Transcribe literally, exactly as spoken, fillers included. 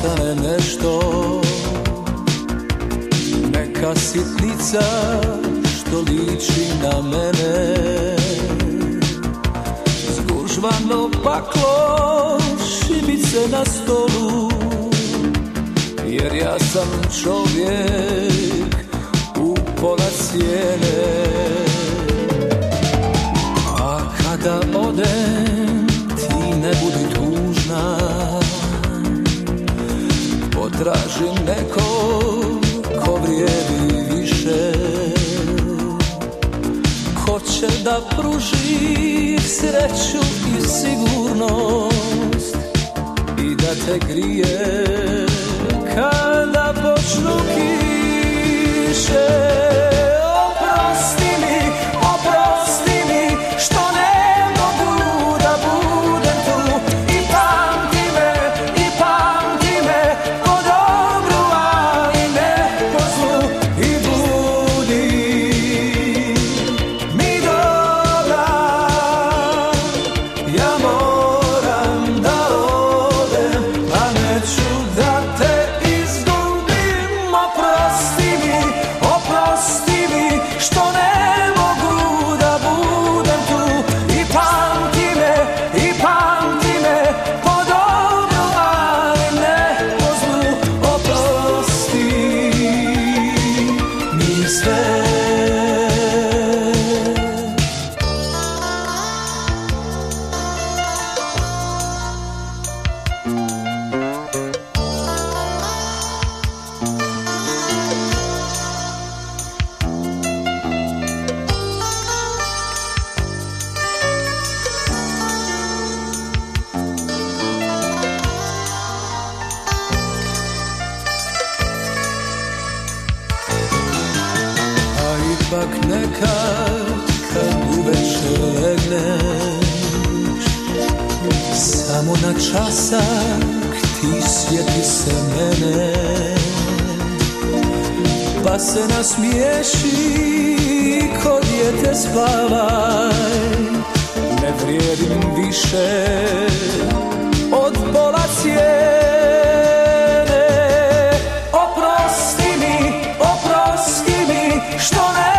ostane nešto, neka sitnica što liči na mene. Zgužvano paklo, šibice na stolu, jer ja sam čovjek u pola cijene. A kada odem, ti ne budi tužna, potražim nekog ko vrijedi više, ko će da pruži sreću i sigurnost i da te grije kada počnu kiše. Oprosti mi, oprosti mi što ne mogu da budem tu, i pamti me, i pamti me po dobru, a i ne po zlu, i budi mi dobra. Ja moram da odem, a neću da te izgubim. Oprosti mi, oprosti mi što ne mogu da budem tu, i pamti me, i pamti me po dobru, ali ne po zlu. Oprosti mi sve. A ipak nekad kad uveče legneš, samo na časak ti sjeti se mene, pa se nasmiješi ko dijete spavaj. Ne vrijedim više od pola cijene. Oprosti mi, oprosti mi što ne